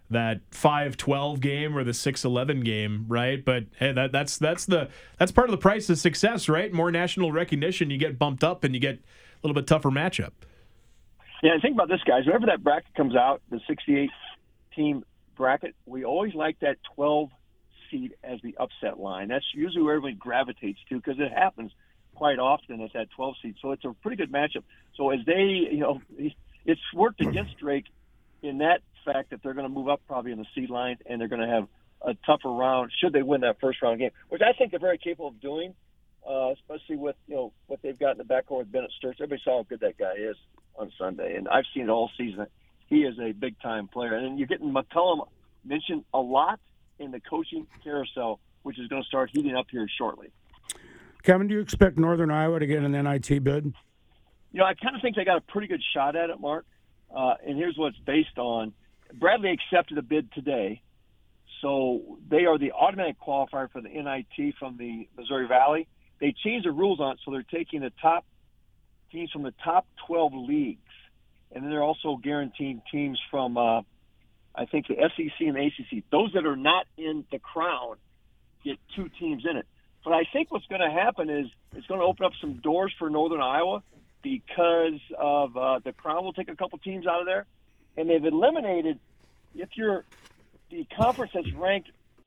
5-12 game or the 6-11 game, right? But, hey, that's part of the price of success, right? More national recognition, you get bumped up and you get a little bit tougher matchup. Yeah, and think about this, guys. Whenever that bracket comes out, the 68-team bracket, we always like that 12 seed as the upset line. That's usually where everybody gravitates to because it happens quite often at that 12 seed. So it's a pretty good matchup. So as they, it's worked against Drake in that fact that they're going to move up probably in the seed line and they're going to have a tougher round should they win that first round game, which I think they're very capable of doing, especially with what they've got in the backcourt with Bennett Sturts. Everybody saw how good that guy is on Sunday, and I've seen it all season. He is a big-time player. And then you're getting McCollum mentioned a lot in the coaching carousel, which is going to start heating up here shortly. Kevin, do you expect Northern Iowa to get an NIT bid? I kind of think they got a pretty good shot at it, Mark. And here's what it's based on. Bradley accepted a bid today, so they are the automatic qualifier for the NIT from the Missouri Valley. They changed the rules on it, so they're taking the top teams from the top 12 leagues. And then they're also guaranteeing teams from, I think, the SEC and the ACC. Those that are not in the Crown get 2 teams in it. But I think what's going to happen is it's going to open up some doors for Northern Iowa because of the Crown will take a couple teams out of there. And they've eliminated, if you're the conference that's ranked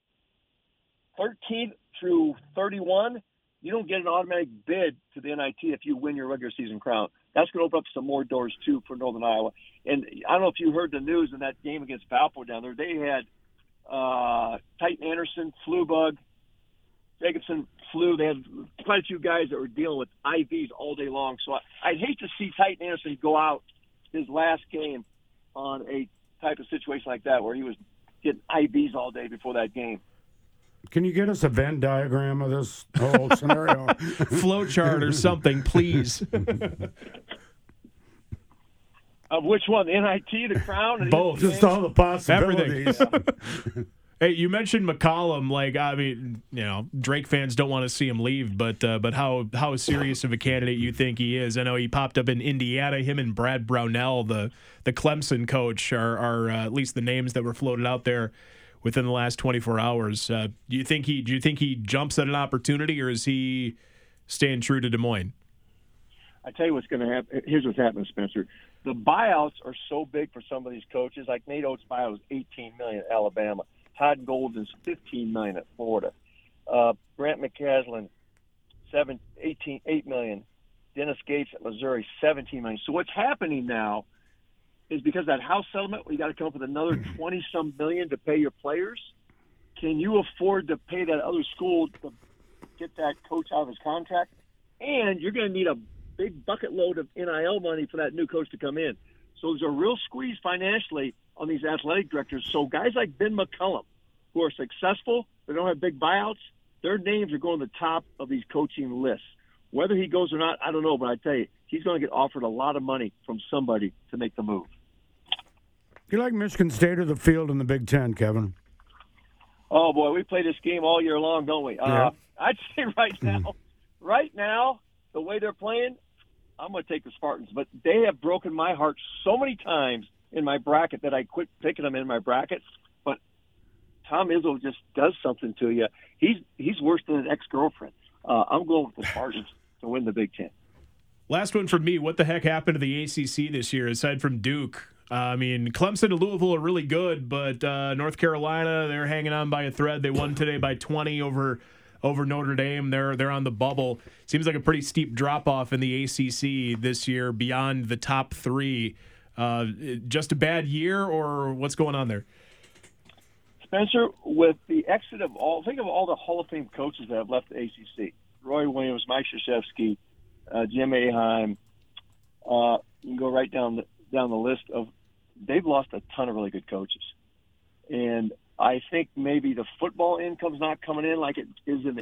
13th through 31, you don't get an automatic bid to the NIT if you win your regular season Crown. That's going to open up some more doors, too, for Northern Iowa. And I don't know if you heard the news in that game against Valpo down there. They had Titan Anderson, Flubug, Jacobson, Flu. They had quite a few guys that were dealing with IVs all day long. So I'd hate to see Titan Anderson go out his last game on a type of situation like that where he was getting IVs all day before that game. Can you get us a Venn diagram of this whole scenario? Flow chart or something, please. Of which one? The NIT, the Crown? And both. Just all the possibilities. Hey, you mentioned McCollum. Like, I mean, Drake fans don't want to see him leave, but how serious of a candidate you think he is? I know he popped up in Indiana. Him and Brad Brownell, the Clemson coach, are at least the names that were floated out there within the last 24 hours. Do you think he jumps at an opportunity, or is he staying true to Des Moines? I tell you what's going to happen. Here's what's happening, Spencer. The buyouts are so big for some of these coaches. Like Nate Oates' buyout was $18 million at Alabama. Todd Golden's $15 million at Florida. Brant McCaslin, $8 million. Dennis Gates at Missouri, $17 million. So what's happening now is because of that house settlement, you got to come up with another 20-some million to pay your players. Can you afford to pay that other school to get that coach out of his contract? And you're going to need a big bucket load of NIL money for that new coach to come in. So there's a real squeeze financially on these athletic directors. So guys like Ben McCollum, who are successful, they don't have big buyouts, their names are going to the top of these coaching lists. Whether he goes or not, I don't know, but I tell you, he's going to get offered a lot of money from somebody to make the move. Do you like Michigan State or the field in the Big Ten, Kevin? Oh, boy, we play this game all year long, don't we? Yeah. I'd say right now, the way they're playing, I'm going to take the Spartans. But they have broken my heart so many times in my bracket that I quit picking them in my bracket. But Tom Izzo just does something to you. He's worse than an ex-girlfriend. I'm going with the Spartans to win the Big Ten. Last one from me. What the heck happened to the ACC this year aside from Duke? I mean, Clemson and Louisville are really good, but North Carolina, they're hanging on by a thread. They won today by 20 over Notre Dame. They're on the bubble. Seems like a pretty steep drop-off in the ACC this year beyond the top three. Just a bad year, or what's going on there? Spencer, with the exit of think of all the Hall of Fame coaches that have left the ACC. Roy Williams, Mike Krzyzewski, Jim Boeheim. You can go right down the list of. They've lost a ton of really good coaches, and I think maybe the football income's not coming in like it is in the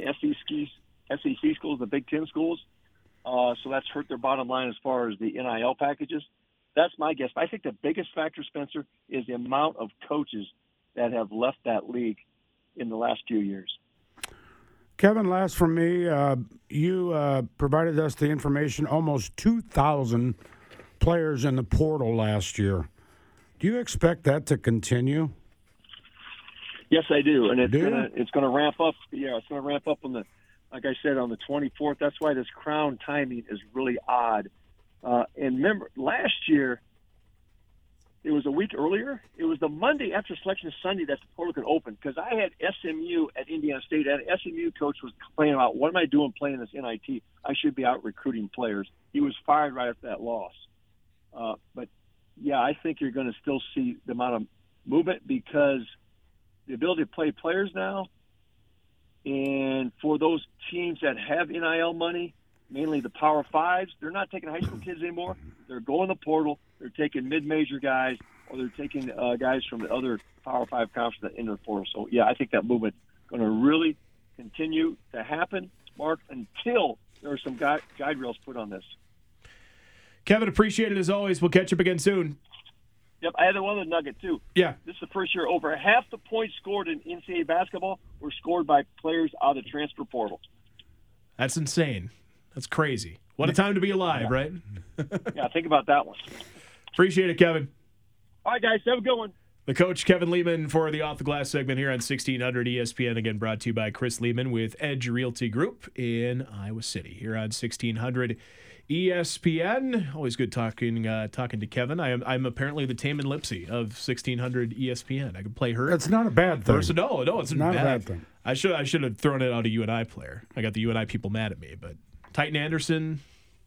SEC schools, the Big Ten schools. So that's hurt their bottom line as far as the NIL packages. That's my guess. I think the biggest factor, Spencer, is the amount of coaches that have left that league in the last few years. Kevin, last from me, you provided us the information, almost 2,000 players in the portal last year. Do you expect that to continue? Yes, I do, and it's going to ramp up. Yeah, it's going to ramp up on like I said, on the 24th. That's why this Crown timing is really odd. And remember, last year it was a week earlier. It was the Monday after Selection Sunday that the portal could open because I had SMU at Indiana State, and an SMU coach was complaining about, what am I doing playing this NIT? I should be out recruiting players. He was fired right after that loss. But, yeah, I think you're going to still see the amount of movement because the ability to play players now, and for those teams that have NIL money, mainly the Power Fives, they're not taking high school kids anymore. They're going to the portal. They're taking mid-major guys, or they're taking guys from the other Power Five conferences into the portal. So, yeah, I think that movement is going to really continue to happen, Mark, until there are some guide rails put on this. Kevin, appreciate it as always. We'll catch up again soon. Yep, I had one other nugget, too. Yeah. This is the first year over half the points scored in NCAA basketball were scored by players out of the transfer portal. That's insane. That's crazy. What a time to be alive, right? Yeah, think about that one. Appreciate it, Kevin. All right, guys, have a good one. The coach, Kevin Lehman, for the Off the Glass segment here on 1600 ESPN. Again, brought to you by Chris Lehman with Edge Realty Group in Iowa City. Here on 1600 ESPN. Always good talking to Kevin. I'm apparently the Taman Lipsy of 1600 ESPN. I can play her. That's not a bad thing. No, it's not a bad thing. I should have thrown it out a UNI player. I got the UNI people mad at me, but Titan Anderson,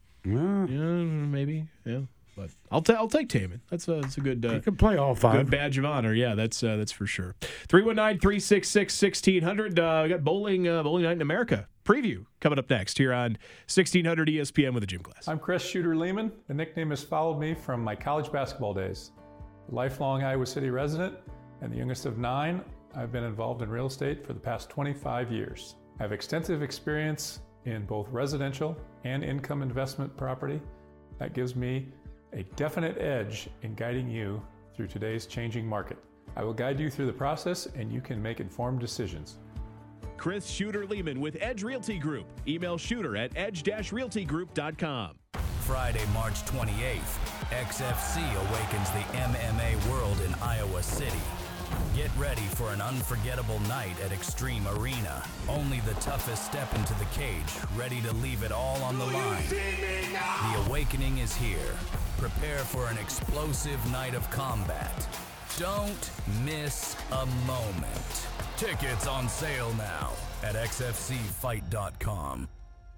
maybe, yeah. But I'll take Taman. That's a good. You can play all five. Good badge of honor. Yeah, that's for sure. 319-366-1600. We got bowling night in America preview coming up next here on 1600 ESPN with the Gym Class. I'm Chris Shooter Lehman. The nickname has followed me from my college basketball days. A lifelong Iowa City resident and the youngest of 9, I've been involved in real estate for the past 25 years. I have extensive experience in both residential and income investment property. That gives me a definite edge in guiding you through today's changing market. I will guide you through the process and you can make informed decisions. Chris Shooter Lehman with Edge Realty Group. Email shooter@edge-realtygroup.com. Friday, March 28th, XFC awakens the MMA world in Iowa City. Get ready for an unforgettable night at Extreme Arena. Only the toughest step into the cage, ready to leave it all on the line. The awakening is here. Prepare for an explosive night of combat. Don't miss a moment. Tickets on sale now at xfcfight.com.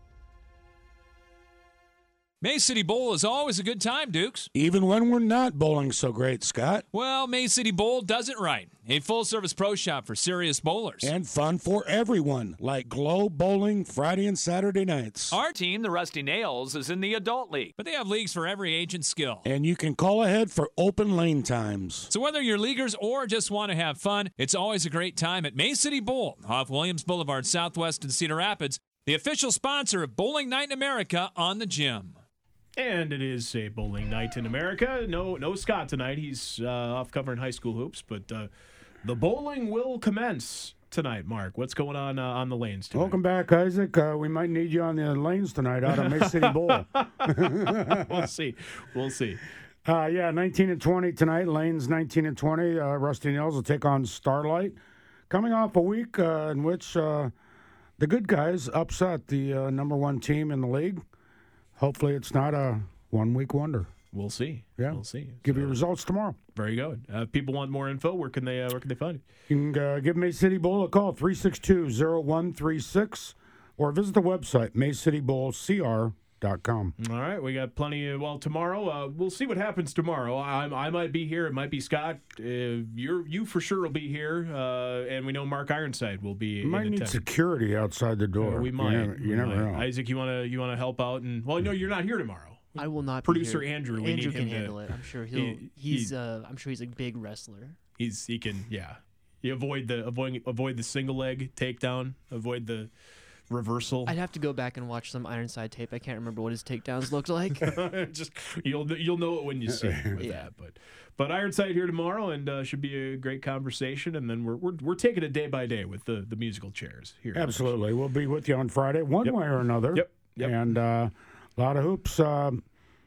Mays City Bowl is always a good time, Dukes. Even when we're not bowling so great, Scott. Well, Mays City Bowl does it right. A full-service pro shop for serious bowlers. And fun for everyone, like Globe Bowling Friday and Saturday nights. Our team, the Rusty Nails, is in the Adult League. But they have leagues for every age and skill. And you can call ahead for open lane times. So whether you're leaguers or just want to have fun, it's always a great time at Mays City Bowl off Williams Boulevard Southwest in Cedar Rapids, the official sponsor of Bowling Night in America on the Gym. And it is a bowling night in America. No Scott tonight. He's off covering high school hoops, but the bowling will commence tonight. Mark, what's going on the lanes tonight? Welcome back, Isaac. We might need you on the lanes tonight out of Mays City Bowl. We'll see. 19 and 20 tonight. Lanes 19 and 20. Rusty Nails will take on Starlight. Coming off a week in which the good guys upset the number one team in the league. Hopefully it's not a one-week wonder. We'll see. Yeah, we'll see. Give you results tomorrow. Very good. If people want more info, where can they find it? You can give Mays City Bowl a call, 362-0136, or visit the website, mayscitybowlcr.com. All right, we got plenty. Tomorrow we'll see what happens tomorrow. I might be here. It might be Scott. You for sure will be here, and we know Mark Ironside will be. We might need security outside the door. We might. You never know. Isaac, you want to help out? And no, you're not here tomorrow. I will not. Producer be here. Andrew. Andrew can handle it. I'm sure he's a big wrestler. He can. Yeah. You avoid the single leg takedown. Avoid the reversal. I'd have to go back and watch some Ironside tape. I can't remember what his takedowns looked like. Just you'll know it when you see it with that. But Ironside here tomorrow, and should be a great conversation. And then we're taking it day by day with the musical chairs here. Absolutely, we'll be with you on Friday, one way or another. Yep. And a lot of hoops. The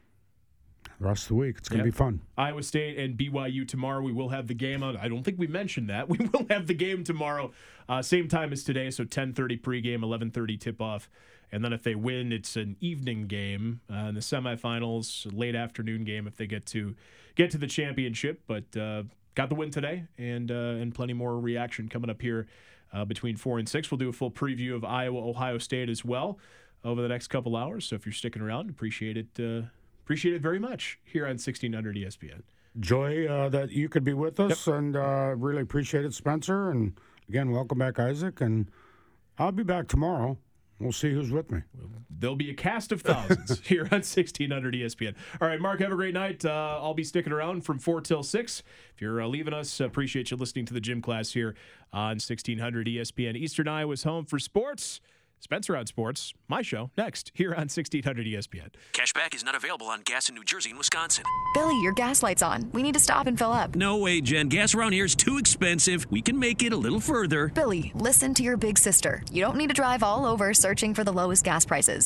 rest of the week, it's going to be fun. Iowa State and BYU tomorrow. We will have the game on. I don't think we mentioned that. We will have the game tomorrow, same time as today, so 10:30 pregame, 11:30 tip-off. And then if they win, it's an evening game in the semifinals, late afternoon game if they get to the championship. But got the win today, and plenty more reaction coming up here between 4 and 6. We'll do a full preview of Iowa, Ohio State as well over the next couple hours. So if you're sticking around, appreciate it very much here on 1600 ESPN. Joy that you could be with us, and really appreciate it, Spencer. And again, welcome back, Isaac. And I'll be back tomorrow. We'll see who's with me. There'll be a cast of thousands here on 1600 ESPN. All right, Mark, have a great night. I'll be sticking around from 4 till 6. If you're leaving us, appreciate you listening to the Gym Class here on 1600 ESPN. Eastern Iowa's home for sports. Spencer on Sports, my show, next, here on 1600 ESPN. Cashback is not available on gas in New Jersey and Wisconsin. Billy, your gas light's on. We need to stop and fill up. No way, Jen. Gas around here is too expensive. We can make it a little further. Billy, listen to your big sister. You don't need to drive all over searching for the lowest gas prices.